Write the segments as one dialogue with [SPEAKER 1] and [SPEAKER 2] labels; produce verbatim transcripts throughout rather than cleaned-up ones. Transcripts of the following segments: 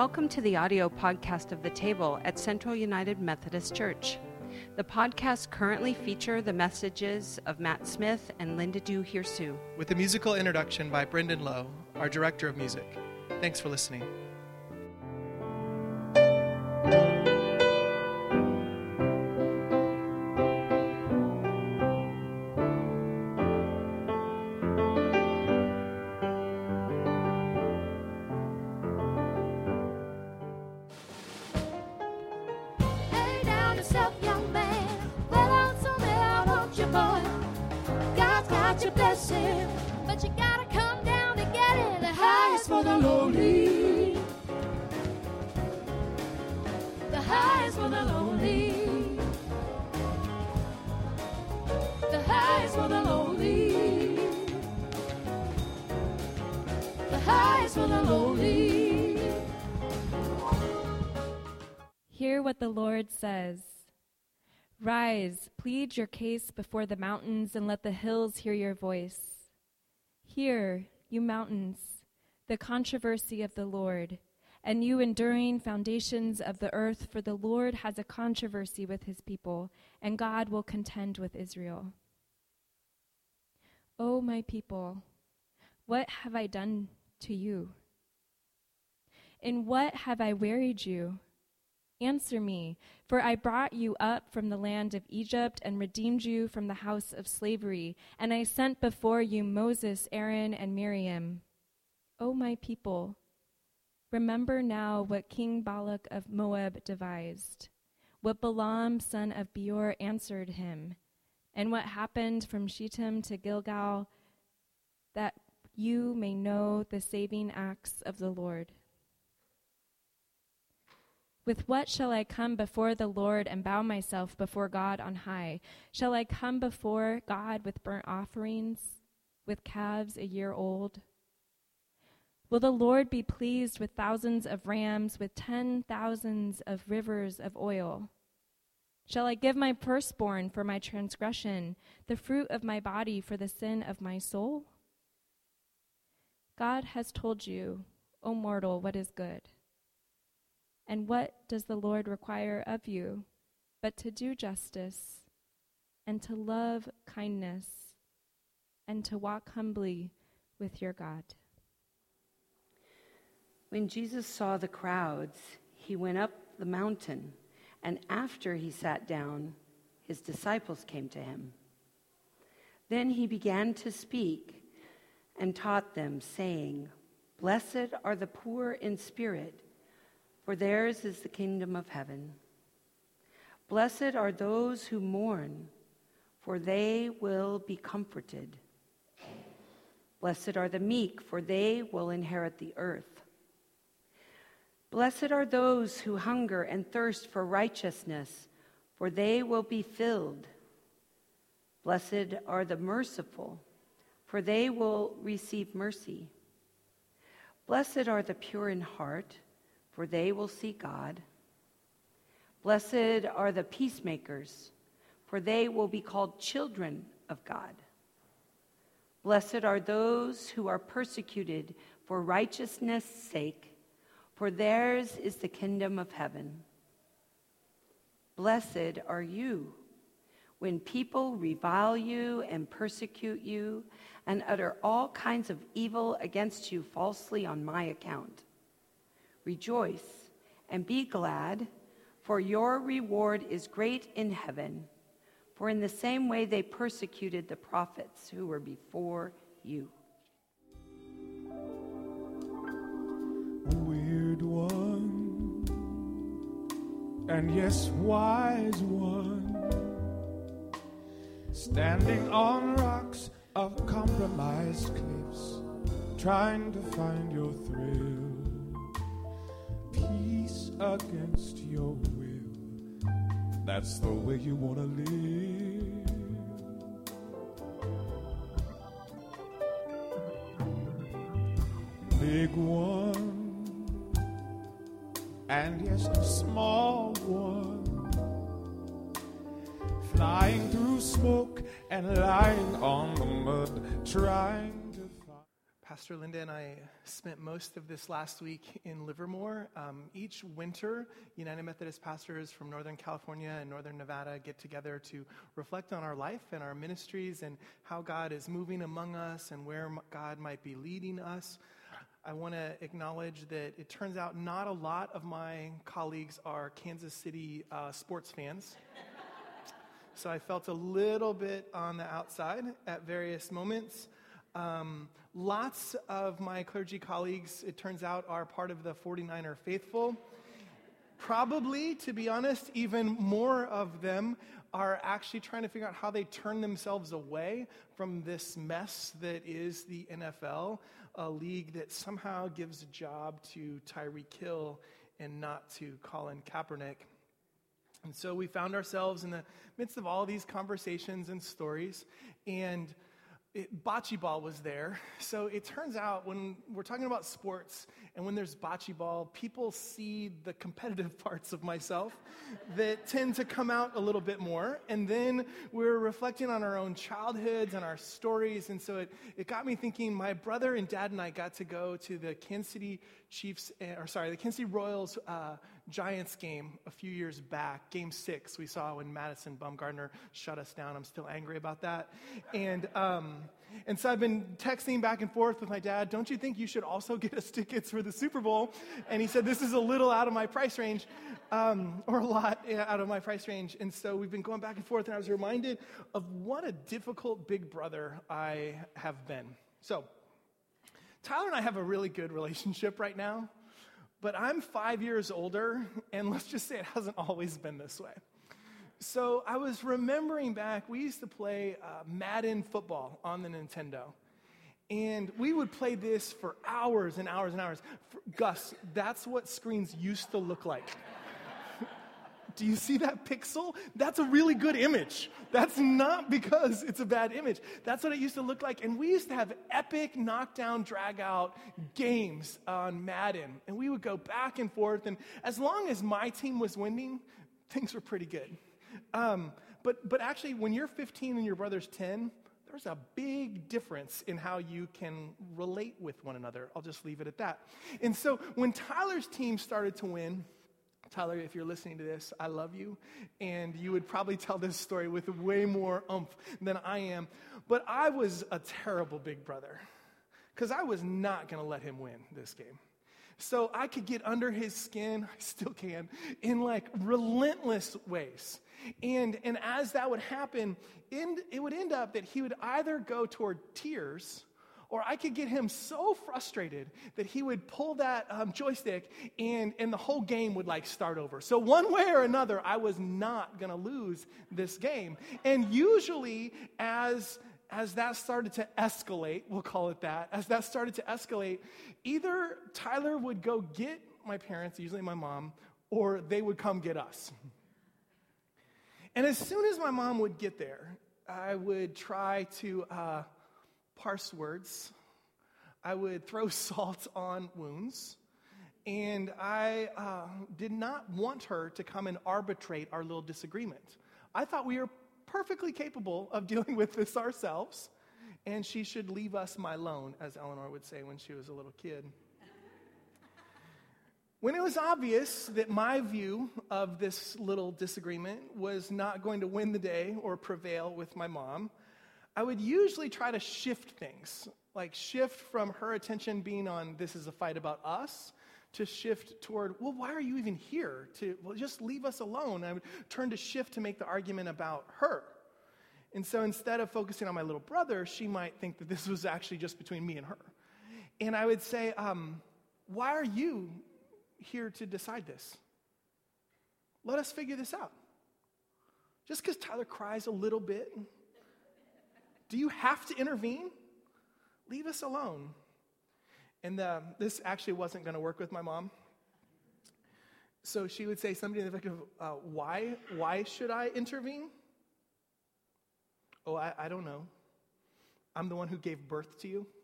[SPEAKER 1] Welcome to the audio podcast of The Table at Central United Methodist Church. The podcasts currently feature the messages of Matt Smith and Linda Du Hirsu,
[SPEAKER 2] with a musical introduction by Brendan Lowe, our director of music. Thanks for listening.
[SPEAKER 3] Hear what the Lord says. Rise, plead your case before the mountains, and let the hills hear your voice. Hear, you mountains, the controversy of the Lord, and you enduring foundations of the earth, for the Lord has a controversy with his people, and God will contend with Israel. O my people, what have I done to you? In what have I wearied you? Answer me, for I brought you up from the land of Egypt and redeemed you from the house of slavery, and I sent before you Moses, Aaron, and Miriam. O my people, remember now what King Balak of Moab devised, what Balaam son of Beor answered him, and what happened from Shittim to Gilgal, that you may know the saving acts of the Lord. With what shall I come before the Lord and bow myself before God on high? Shall I come before God with burnt offerings, with calves a year old? Will the Lord be pleased with thousands of rams, with ten thousands of rivers of oil? Shall I give my firstborn for my transgression, the fruit of my body for the sin of my soul? God has told you, O mortal, what is good. And what does the Lord require of you, but to do justice, and to love kindness, and to walk humbly with your God?
[SPEAKER 1] When Jesus saw the crowds, he went up the mountain, and after he sat down, his disciples came to him. Then he began to speak and taught them, saying, "Blessed are the poor in spirit, for theirs is the kingdom of heaven. Blessed are those who mourn, for they will be comforted. Blessed are the meek, for they will inherit the earth. Blessed are those who hunger and thirst for righteousness, for they will be filled. Blessed are the merciful, for they will receive mercy. Blessed are the pure in heart, for they will see God. Blessed are the peacemakers, for they will be called children of God. Blessed are those who are persecuted for righteousness' sake, for theirs is the kingdom of heaven. Blessed are you when people revile you and persecute you and utter all kinds of evil against you falsely on my account. Rejoice and be glad, for your reward is great in heaven. For in the same way they persecuted the prophets who were before you."
[SPEAKER 4] Weird one, and yes, wise one, standing on rocks of compromised cliffs, trying to find your thrill. Peace against your will, that's the way you want to live. Big one, and yes, a small one, flying through smoke and lying on the mud, trying to find.
[SPEAKER 2] Pastor Linda and I spent most of this last week in Livermore. Um, each winter, United Methodist pastors from Northern California and Northern Nevada get together to reflect on our life and our ministries and how God is moving among us and where God might be leading us. I want to acknowledge that it turns out not a lot of my colleagues are Kansas City uh, sports fans. So I felt a little bit on the outside at various moments. Um, lots of my clergy colleagues, it turns out, are part of the forty-niner faithful. Probably, to be honest, even more of them are actually trying to figure out how they turn themselves away from this mess that is the N F L, a league that somehow gives a job to Tyreek Hill and not to Colin Kaepernick. And so we found ourselves in the midst of all these conversations and stories, and It, bocce ball was there. So it turns out when we're talking about sports and when there's bocce ball, people see the competitive parts of myself that tend to come out a little bit more. And then we're reflecting on our own childhoods and our stories. And so it, it got me thinking, my brother and dad and I got to go to the Kansas City Chiefs, or sorry, the Kansas City Royals uh, Giants game a few years back. Game six we saw when Madison Bumgarner shut us down. I'm still angry about that. And um, and so I've been texting back and forth with my dad, don't you think you should also get us tickets for the Super Bowl? And he said, this is a little out of my price range, um, or a lot out of my price range. And so we've been going back and forth, and I was reminded of what a difficult big brother I have been. So Tyler and I have a really good relationship right now, but I'm five years older, and let's just say it hasn't always been this way. So I was remembering back, we used to play uh, Madden football on the Nintendo, and we would play this for hours and hours and hours. For, Gus, that's what screens used to look like. Do you see that pixel? That's a really good image. That's not because it's a bad image. That's what it used to look like. And we used to have epic knockdown, drag-out games on Madden. And we would go back and forth. And as long as my team was winning, things were pretty good. Um, but, but actually, when you're fifteen and your brother's ten, there's a big difference in how you can relate with one another. I'll just leave it at that. And so when Tyler's team started to win, Tyler, if you're listening to this, I love you, and you would probably tell this story with way more oomph than I am, but I was a terrible big brother, because I was not going to let him win this game. So I could get under his skin, I still can, in like relentless ways. And, and as that would happen, in, it would end up that he would either go toward tears, or I could get him so frustrated that he would pull that um, joystick and, and the whole game would like start over. So one way or another, I was not going to lose this game. And usually as, as that started to escalate, we'll call it that, as that started to escalate, either Tyler would go get my parents, usually my mom, or they would come get us. And as soon as my mom would get there, I would try to Uh, parse words. I would throw salt on wounds. And I uh, did not want her to come and arbitrate our little disagreement. I thought we were perfectly capable of dealing with this ourselves, and she should leave us my alone, as Eleanor would say when she was a little kid. When it was obvious that my view of this little disagreement was not going to win the day or prevail with my mom, I would usually try to shift things, like shift from her attention being on this is a fight about us, to shift toward, well, why are you even here? To, well, just leave us alone. And I would turn to shift to make the argument about her. And so instead of focusing on my little brother, she might think that this was actually just between me and her. And I would say, um, why are you here to decide this? Let us figure this out. Just because Tyler cries a little bit, do you have to intervene? Leave us alone. And uh, this actually wasn't going to work with my mom. So she would say something to the effect of, uh, why, why should I intervene? Oh, I, I don't know. I'm the one who gave birth to you.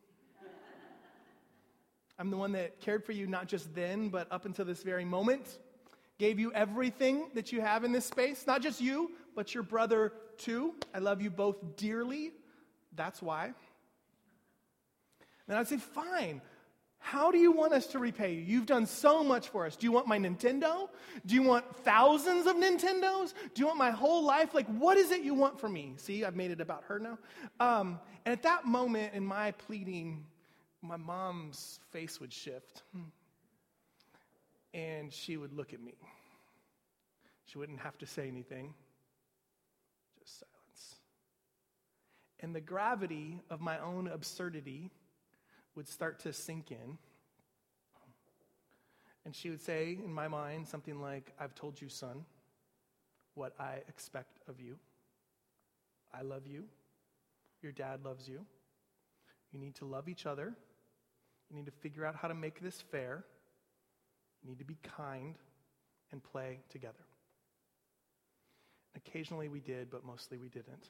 [SPEAKER 2] I'm the one that cared for you not just then, but up until this very moment. Gave you everything that you have in this space. Not just you, but your brother too. I love you both dearly. That's why. And I'd say, fine. How do you want us to repay you? You've done so much for us. Do you want my Nintendo? Do you want thousands of Nintendos? Do you want my whole life? Like, what is it you want from me? See, I've made it about her now. Um, and at that moment in my pleading, my mom's face would shift. And she would look at me. She wouldn't have to say anything. Just silence. And the gravity of my own absurdity would start to sink in. And she would say, in my mind, something like, I've told you, son, what I expect of you. I love you. Your dad loves you. You need to love each other. You need to figure out how to make this fair. You need to be kind and play together. Occasionally we did, but mostly we didn't.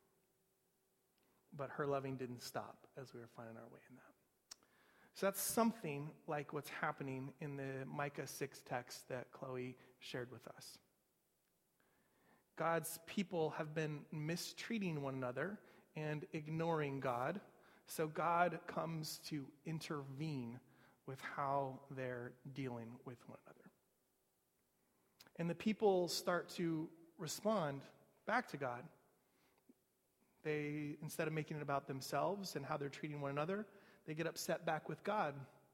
[SPEAKER 2] But her loving didn't stop as we were finding our way in that. So that's something like what's happening in the Micah six text that Chloe shared with us. God's people have been mistreating one another and ignoring God, so God comes to intervene with how they're dealing with one another. And the people start to respond back to God. They, instead of making it about themselves and how they're treating one another, they get upset back with God.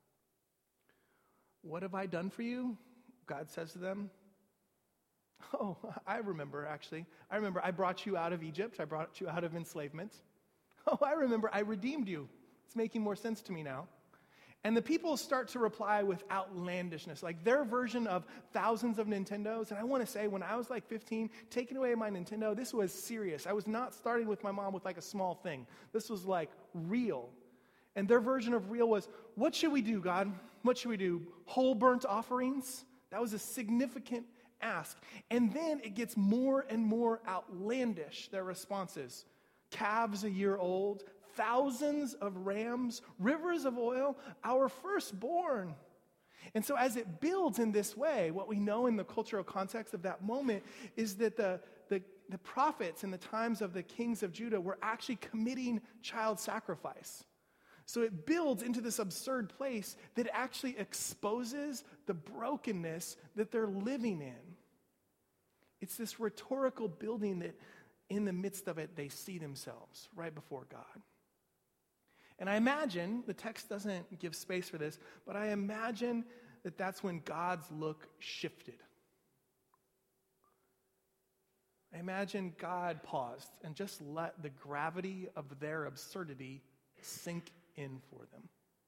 [SPEAKER 2] What have I done for you? God says to them. Oh, I remember, actually. I remember I brought you out of Egypt. I brought you out of enslavement. Oh, I remember I redeemed you. It's making more sense to me now. And the people start to reply with outlandishness, like their version of thousands of Nintendos. And I want to say, when I was like fifteen, taking away my Nintendo, this was serious. I was not starting with my mom with like a small thing. This was like real. And their version of real was, what should we do, God? What should we do? Whole burnt offerings? That was a significant ask. And then it gets more and more outlandish, their responses. Calves a year old, thousands of rams, rivers of oil, our firstborn. And so as it builds in this way, what we know in the cultural context of that moment is that the, the, the prophets in the times of the kings of Judah were actually committing child sacrifice. So it builds into this absurd place that actually exposes the brokenness that they're living in. It's this rhetorical building that in the midst of it, they see themselves right before God. And I imagine, the text doesn't give space for this, but I imagine that that's when God's look shifted. I imagine God paused and just let the gravity of their absurdity sink in for them.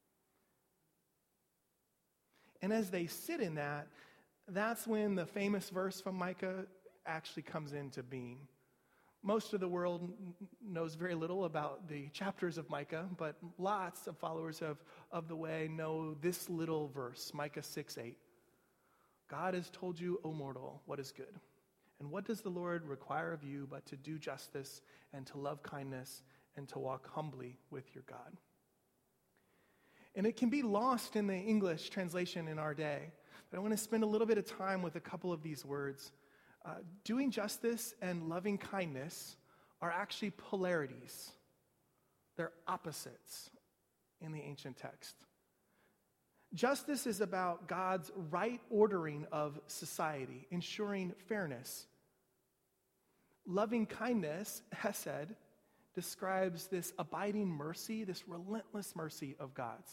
[SPEAKER 2] And as they sit in that, that's when the famous verse from Micah actually comes into being. Most of the world knows very little about the chapters of Micah, but lots of followers of, of the way know this little verse, Micah six eight. God has told you, O mortal, what is good. And what does the Lord require of you but to do justice and to love kindness and to walk humbly with your God? And it can be lost in the English translation in our day. But I want to spend a little bit of time with a couple of these words. Uh, doing justice and loving kindness are actually polarities. They're opposites in the ancient text. Justice is about God's right ordering of society, ensuring fairness. Loving kindness, hesed, describes this abiding mercy, this relentless mercy of God's.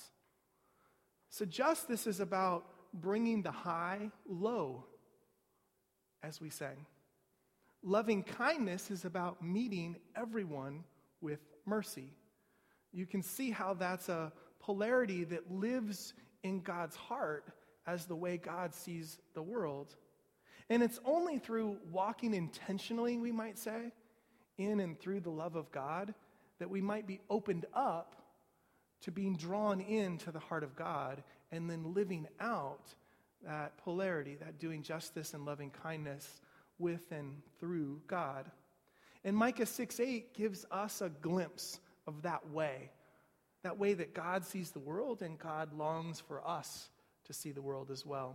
[SPEAKER 2] So justice is about bringing the high low, as we sang. Loving kindness is about meeting everyone with mercy. You can see how that's a polarity that lives in God's heart as the way God sees the world. And it's only through walking intentionally, we might say, in and through the love of God, that we might be opened up to being drawn into the heart of God and then living out that polarity, that doing justice and loving kindness with and through God. And Micah six eight gives us a glimpse of that way, that way that God sees the world and God longs for us to see the world as well.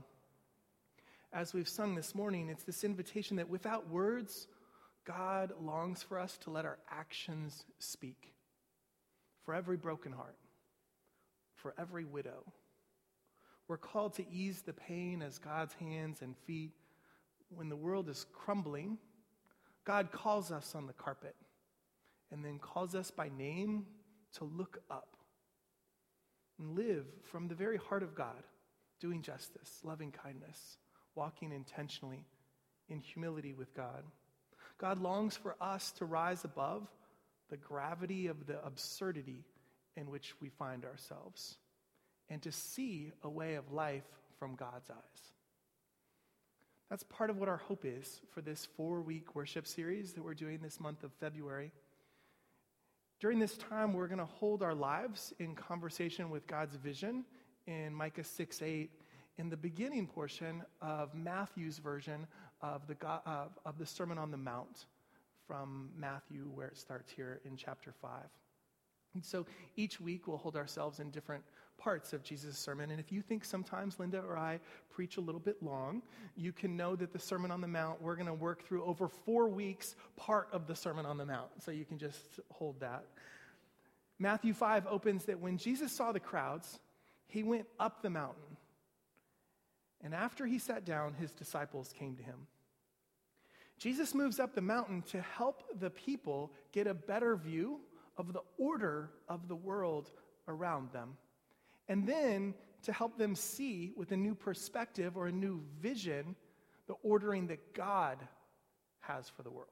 [SPEAKER 2] As we've sung this morning, it's this invitation that without words, God longs for us to let our actions speak. For every broken heart, for every widow. We're called to ease the pain as God's hands and feet. When the world is crumbling, God calls us on the carpet and then calls us by name to look up and live from the very heart of God, doing justice, loving kindness, walking intentionally in humility with God. God longs for us to rise above the gravity of the absurdity in which we find ourselves and to see a way of life from God's eyes. That's part of what our hope is for this four-week worship series that we're doing this month of February. During this time, we're going to hold our lives in conversation with God's vision in Micah six eight, in the beginning portion of Matthew's version of the, God, uh, of the Sermon on the Mount from Matthew, where it starts here in chapter five. And so each week we'll hold ourselves in different parts of Jesus' sermon. And if you think sometimes Linda or I preach a little bit long, you can know that the Sermon on the Mount, we're going to work through over four weeks, part of the Sermon on the Mount. So you can just hold that. Matthew five opens that when Jesus saw the crowds, he went up the mountain. And after he sat down, his disciples came to him. Jesus moves up the mountain to help the people get a better view of the order of the world around them. And then to help them see with a new perspective or a new vision the ordering that God has for the world.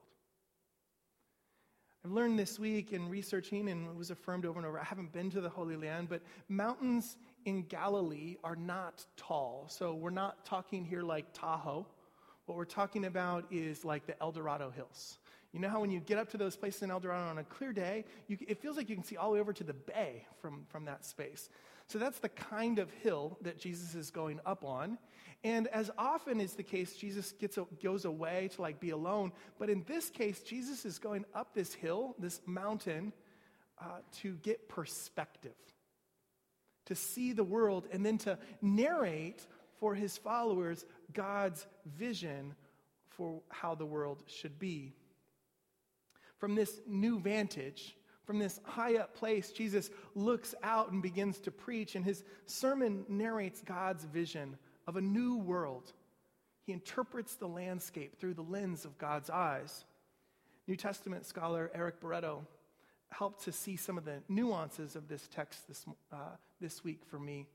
[SPEAKER 2] I've learned this week in researching, and it was affirmed over and over, I haven't been to the Holy Land, but mountains in Galilee are not tall. So we're not talking here like Tahoe. What we're talking about is like the El Dorado Hills. You know how when you get up to those places in El Dorado on a clear day, you, it feels like you can see all the way over to the bay from, from that space. So that's the kind of hill that Jesus is going up on. And as often is the case, Jesus gets a, goes away to like be alone. But in this case, Jesus is going up this hill, this mountain, uh, to get perspective, to see the world, and then to narrate for his followers God's vision for how the world should be. From this new vantage, from this high up place, Jesus looks out and begins to preach, and his sermon narrates God's vision of a new world. He interprets the landscape through the lens of God's eyes. New Testament scholar Eric Barreto helped to see some of the nuances of this text this, uh, this week for me.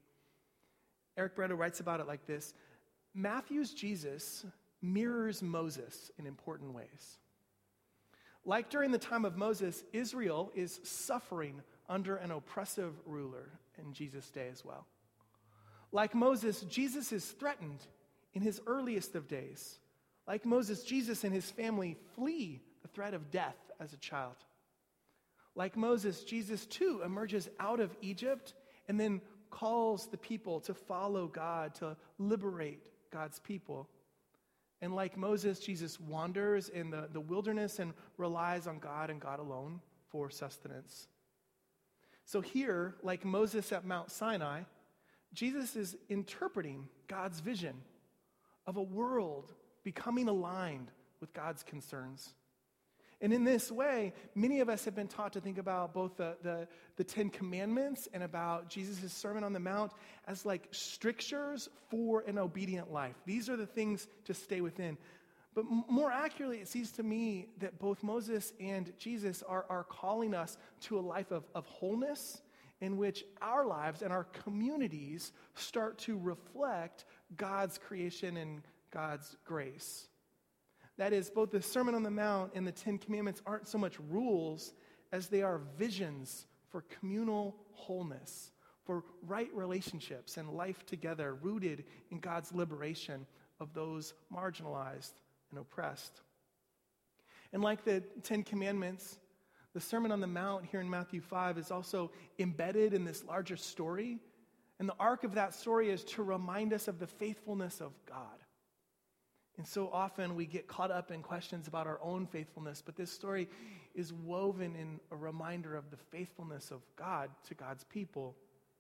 [SPEAKER 2] Eric Barreto writes about it like this: Matthew's Jesus mirrors Moses in important ways. Like during the time of Moses, Israel is suffering under an oppressive ruler in Jesus' day as well. Like Moses, Jesus is threatened in his earliest of days. Like Moses, Jesus and his family flee the threat of death as a child. Like Moses, Jesus too emerges out of Egypt and then calls the people to follow God, to liberate God's people. And like Moses, Jesus wanders in the, the wilderness and relies on God and God alone for sustenance. So here, like Moses at Mount Sinai, Jesus is interpreting God's vision of a world becoming aligned with God's concerns. And in this way, many of us have been taught to think about both the, the, the Ten Commandments and about Jesus' Sermon on the Mount as like strictures for an obedient life. These are the things to stay within. But m- more accurately, it seems to me that both Moses and Jesus are, are calling us to a life of, of wholeness in which our lives and our communities start to reflect God's creation and God's grace. That is, both the Sermon on the Mount and the Ten Commandments aren't so much rules as they are visions for communal wholeness, for right relationships and life together, rooted in God's liberation of those marginalized and oppressed. And like the Ten Commandments, the Sermon on the Mount here in Matthew five is also embedded in this larger story. And the arc of that story is to remind us of the faithfulness of God. And so often we get caught up in questions about our own faithfulness, but this story is woven in a reminder of the faithfulness of God to God's people.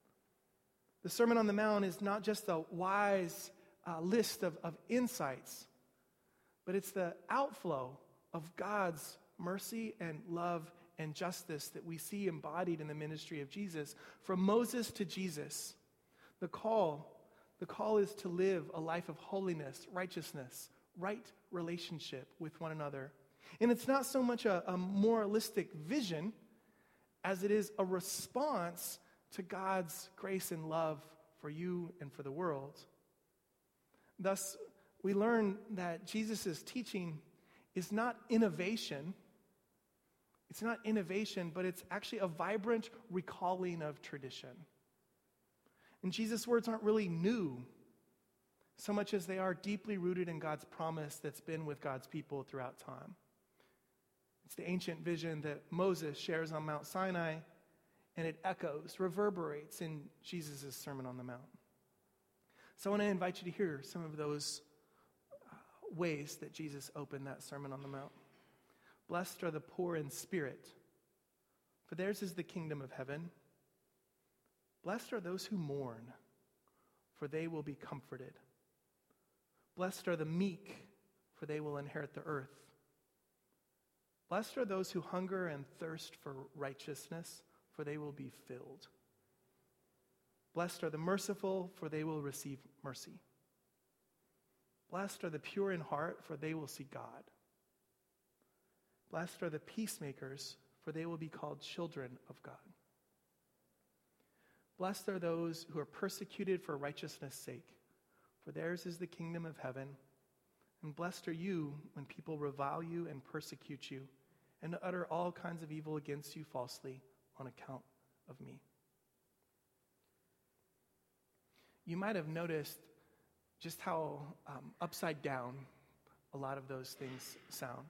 [SPEAKER 2] The Sermon on the Mount is not just a wise uh, list of, of insights, but it's the outflow of God's mercy and love and justice that we see embodied in the ministry of Jesus. From Moses to Jesus, the call, the call is to live a life of holiness, righteousness, right relationship with one another. And it's not so much a, a moralistic vision as it is a response to God's grace and love for you and for the world. Thus, we learn that Jesus' teaching is not innovation. It's not innovation, but it's actually a vibrant recalling of tradition. And Jesus' words aren't really new, so much as they are deeply rooted in God's promise that's been with God's people throughout time. It's the ancient vision that Moses shares on Mount Sinai, and it echoes, reverberates in Jesus' Sermon on the Mount. So I want to invite you to hear some of those uh, ways that Jesus opened that Sermon on the Mount. Blessed are the poor in spirit, for theirs is the kingdom of heaven. Blessed are those who mourn, for they will be comforted. Blessed are the meek, for they will inherit the earth. Blessed are those who hunger and thirst for righteousness, for they will be filled. Blessed are the merciful, for they will receive mercy. Blessed are the pure in heart, for they will see God. Blessed are the peacemakers, for they will be called children of God. Blessed are those who are persecuted for righteousness' sake, for theirs is the kingdom of heaven. And blessed are you when people revile you and persecute you, and utter all kinds of evil against you falsely on account of me. You might have noticed just how um, upside down a lot of those things sound.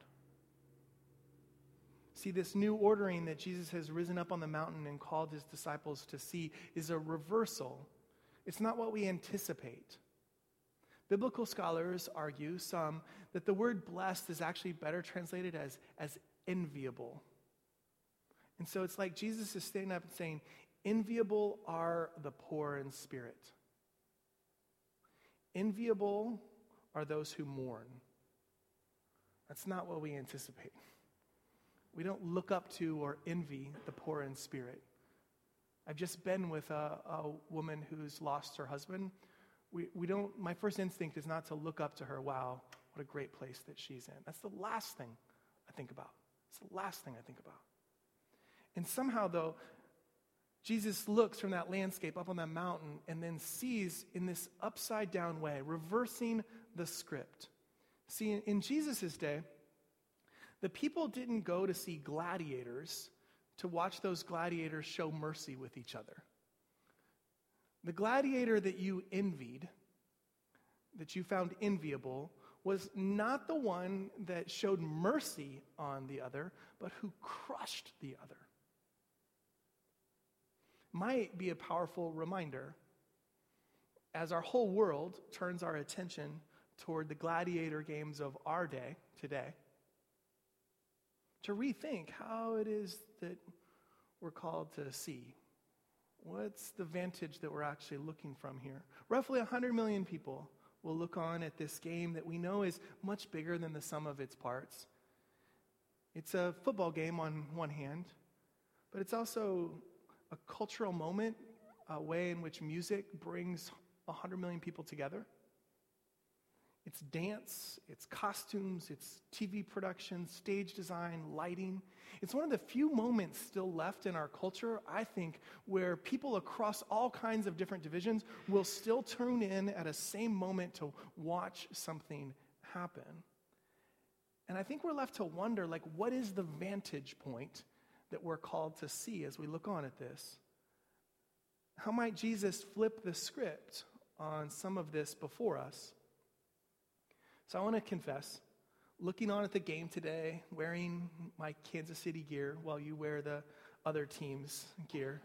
[SPEAKER 2] See, this new ordering that Jesus has risen up on the mountain and called his disciples to see is a reversal. It's not what we anticipate. Biblical scholars argue, some, that the word blessed is actually better translated as, as enviable. And so it's like Jesus is standing up and saying, enviable are the poor in spirit. Enviable are those who mourn. That's not what we anticipate. We don't look up to or envy the poor in spirit. I've just been with a, a woman who's lost her husband. We, we don't, my first instinct is not to look up to her, wow, what a great place that she's in. That's the last thing I think about. It's the last thing I think about. And somehow, though, Jesus looks from that landscape up on that mountain and then sees in this upside down way, reversing the script. See, in, in Jesus' day, the people didn't go to see gladiators to watch those gladiators show mercy with each other. The gladiator that you envied, that you found enviable, was not the one that showed mercy on the other, but who crushed the other. Might be a powerful reminder as our whole world turns our attention toward the gladiator games of our day today, to rethink how it is that we're called to see. What's the vantage that we're actually looking from here? Roughly one hundred million people will look on at this game that we know is much bigger than the sum of its parts. It's a football game on one hand, but it's also a cultural moment, a way in which music brings one hundred million people together. It's dance, it's costumes, it's T V production, stage design, lighting. It's one of the few moments still left in our culture, I think, where people across all kinds of different divisions will still tune in at a same moment to watch something happen. And I think we're left to wonder, like, what is the vantage point that we're called to see as we look on at this? How might Jesus flip the script on some of this before us? So I want to confess, looking on at the game today, wearing my Kansas City gear while you wear the other team's gear,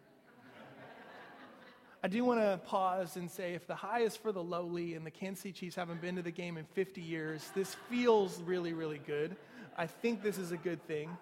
[SPEAKER 2] I do want to pause and say, if the high is for the lowly and the Kansas City Chiefs haven't been to the game in fifty years, this feels really, really good. I think this is a good thing.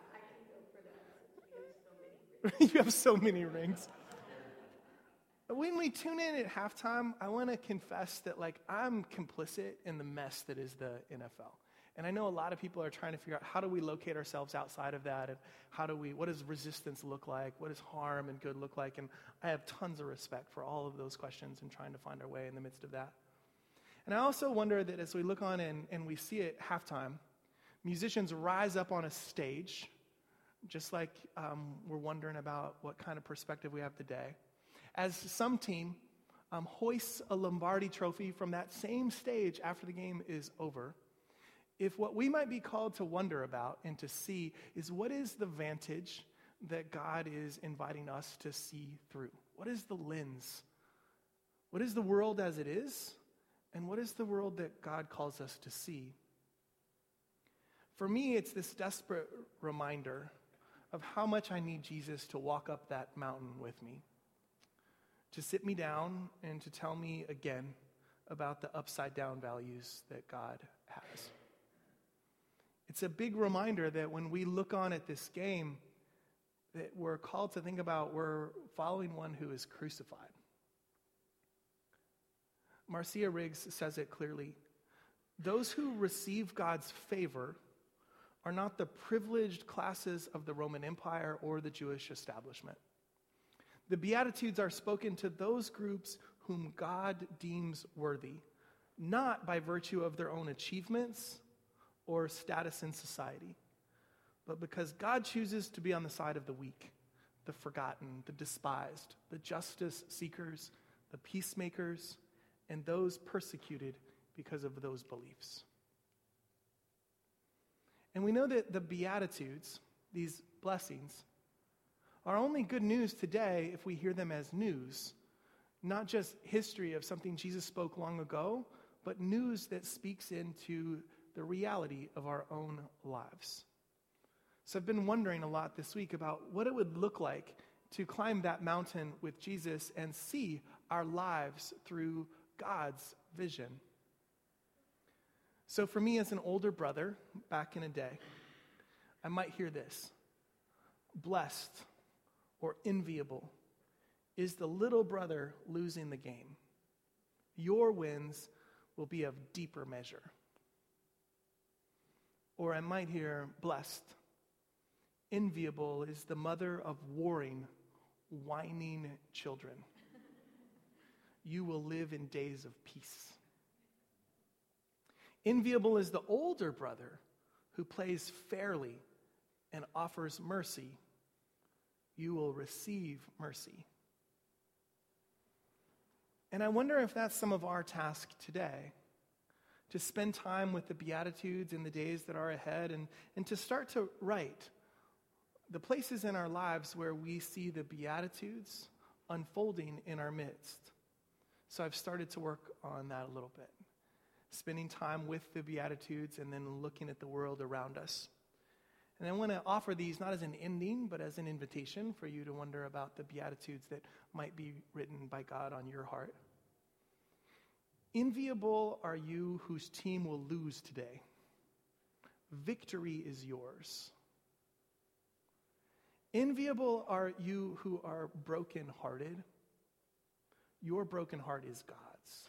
[SPEAKER 2] You have so many rings. When we tune in at halftime, I want to confess that, like, I'm complicit in the mess that is the N F L. And I know a lot of people are trying to figure out how do we locate ourselves outside of that, and how do we, what does resistance look like? What does harm and good look like? And I have tons of respect for all of those questions and trying to find our way in the midst of that. And I also wonder that as we look on and, and we see at halftime, musicians rise up on a stage, just like um, we're wondering about what kind of perspective we have today, as some team um, hoists a Lombardi trophy from that same stage after the game is over. If what we might be called to wonder about and to see is what is the vantage that God is inviting us to see through? What is the lens? What is the world as it is? And what is the world that God calls us to see? For me, it's this desperate reminder of how much I need Jesus to walk up that mountain with me, to sit me down and to tell me again about the upside down values that God has. It's a big reminder that when we look on at this game, that we're called to think about we're following one who is crucified. Marcia Riggs says it clearly. Those who receive God's favor are not the privileged classes of the Roman Empire or the Jewish establishment. The Beatitudes are spoken to those groups whom God deems worthy, not by virtue of their own achievements or status in society, but because God chooses to be on the side of the weak, the forgotten, the despised, the justice seekers, the peacemakers, and those persecuted because of those beliefs. And we know that the Beatitudes, these blessings, are only good news today if we hear them as news, not just history of something Jesus spoke long ago, but news that speaks into the reality of our own lives. So I've been wondering a lot this week about what it would look like to climb that mountain with Jesus and see our lives through God's vision. So for me as an older brother back in a day, I might hear this: blessed or enviable is the little brother losing the game. Your wins will be of deeper measure. Or I might hear, blessed, enviable is the mother of warring, whining children. You will live in days of peace. Enviable is the older brother who plays fairly and offers mercy. You will receive mercy. And I wonder if that's some of our task today, to spend time with the Beatitudes in the days that are ahead, and, and to start to write the places in our lives where we see the Beatitudes unfolding in our midst. So I've started to work on that a little bit, spending time with the Beatitudes and then looking at the world around us. And I want to offer these not as an ending, but as an invitation for you to wonder about the Beatitudes that might be written by God on your heart. Enviable are you whose team will lose today. Victory is yours. Enviable are you who are brokenhearted. Your broken heart is God's.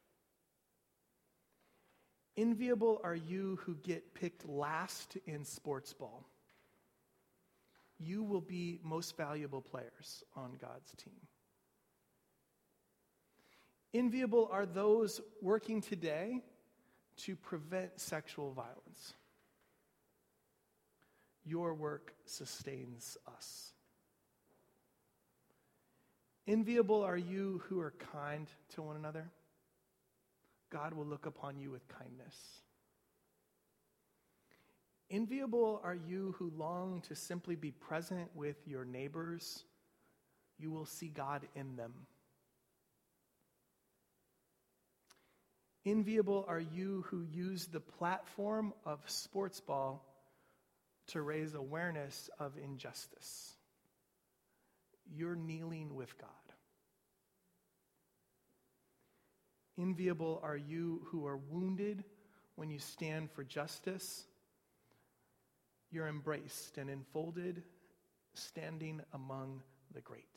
[SPEAKER 2] Enviable are you who get picked last in sports ball. You will be most valuable players on God's team. Enviable are those working today to prevent sexual violence. Your work sustains us. Enviable are you who are kind to one another. God will look upon you with kindness. Enviable are you who long to simply be present with your neighbors. You will see God in them. Enviable are you who use the platform of sports ball to raise awareness of injustice. You're kneeling with God. Enviable are you who are wounded when you stand for justice. You're embraced and enfolded, standing among the great.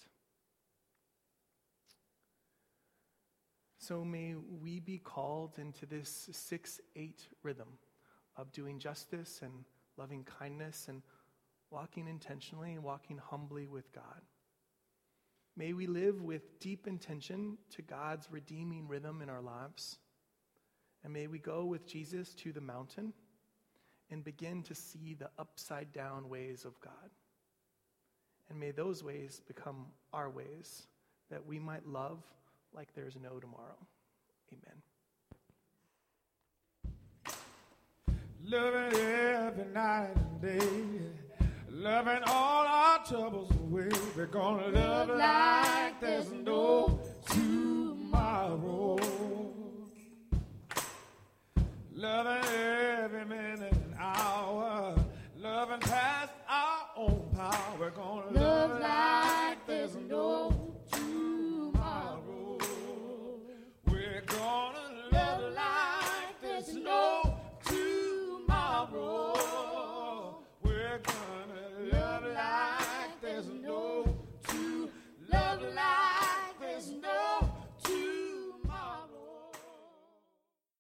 [SPEAKER 2] So may we be called into this six eight rhythm of doing justice and loving kindness and walking intentionally and walking humbly with God. May we live with deep intention to God's redeeming rhythm in our lives. And may we go with Jesus to the mountain and begin to see the upside down ways of God. And may those ways become our ways, that we might love like there's no tomorrow. Amen.
[SPEAKER 4] Loving every night and day, loving all our troubles away. We're gonna love like there's no tomorrow. Loving every minute